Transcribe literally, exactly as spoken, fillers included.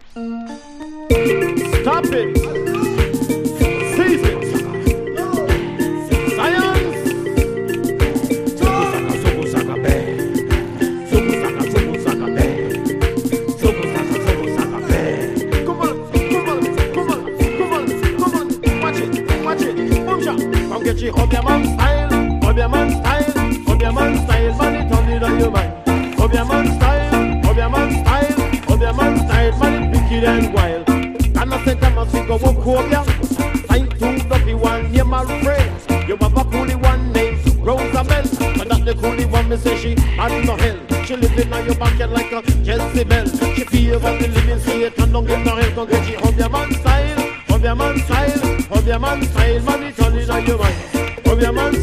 Stop it. Seize it. Science. Suku saka be. Suku saka suku saka be. Suku saka suku saka be. Come on, come on, come on, come on, come on. Watch it, watch it. Boom shot. Come get you up your man style, up your man style, up your man style. Man, it on it on your mind. Up your man style, up your man style, up your man style. Man, it wicked and wild. And I said, I must go walk home, yeah. Find two lucky one, yeah, my friend. You have a coolie one named Rosamel. But not the coolie one, me say she had no hell. She living on your backyard like a Jezebel. She feel the living state and don't get no hell. Don't get you of your man style, of your man style, of your man style. Man, it's all in on your mind. Of your man